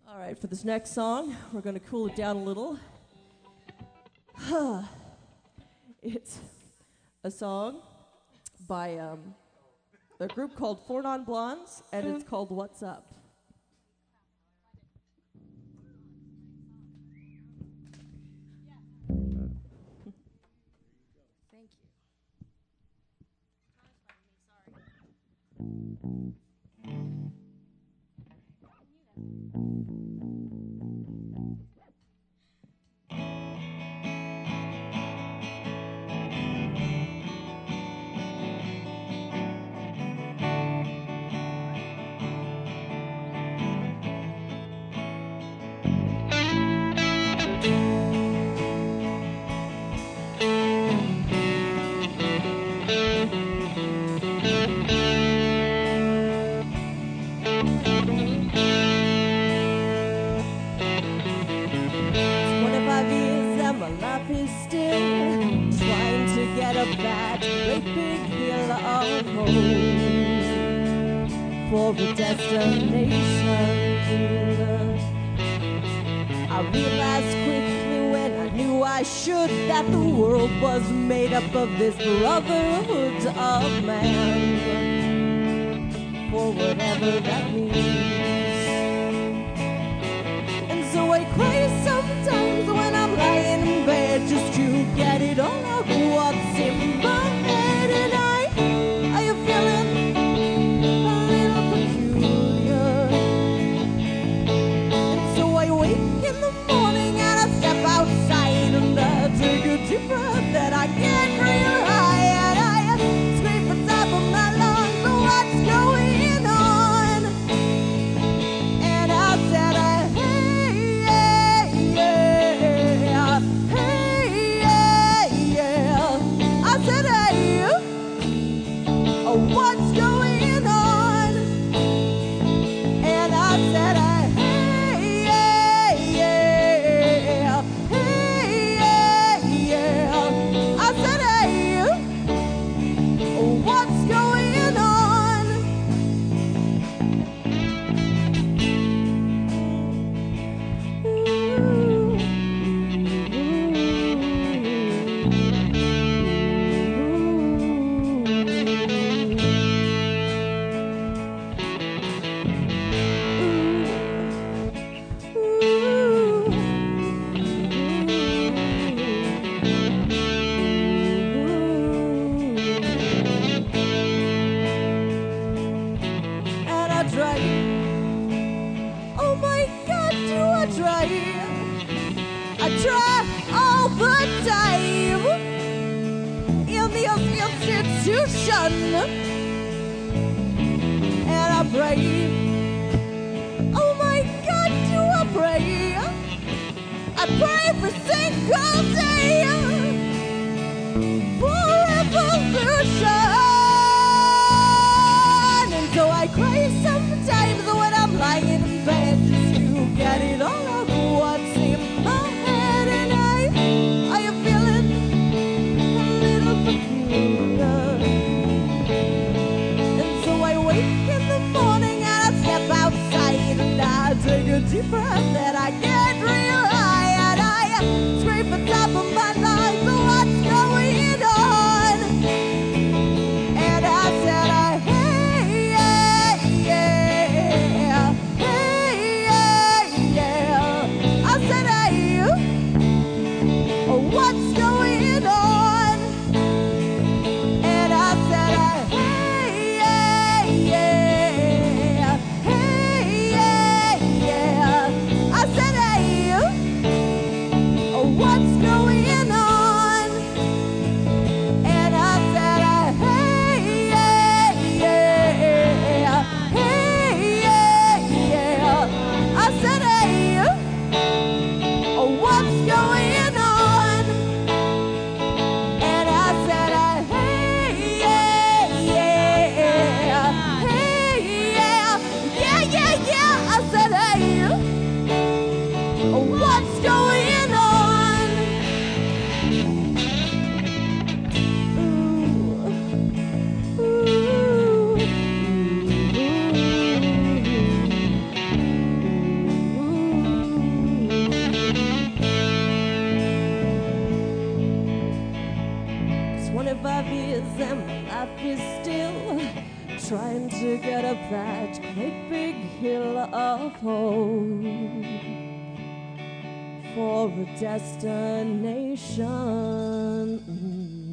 All right, for this next song, we're going to cool it down a little. It's a song by a group called Four Non Blondes, and it's called What's Up. Thank you. My life is still trying to get up that great big hill of hope for a destination. I realized quickly when I knew I should that the world was made up of this brotherhood of man, for whatever that means. And so I cry sometimes when I'm lying in bed just to get it all out what's in my head. And I am feeling a little peculiar. And so I wake in the morning and I step outside and I take a deep breath that I get real high. And I scream at the top of my lungs, what's going on? And I said, what's going on? And I said, hey, yeah, yeah, hey, yeah, yeah. I said, hey, what's going on? Oh my God, do I try? I try all the time in this institution, and I pray. Oh my God, do I pray? I pray every single day for revolution. And so I cry sometimes when I'm lying in bed just to get it all out what's in my head. And I am feeling a little peculiar. And so I wake in the morning and I step outside and I take a deep breath that I get real high. And I scrape the top of my lungs, what's going on? And I said, hey, yeah, yeah, hey, yeah, yeah. I said, hey, what's going on? And I said, hey, yeah, yeah, hey, yeah, yeah. I said, hey, 25 years and my life is still trying to get up that great big hill of hope for a destination.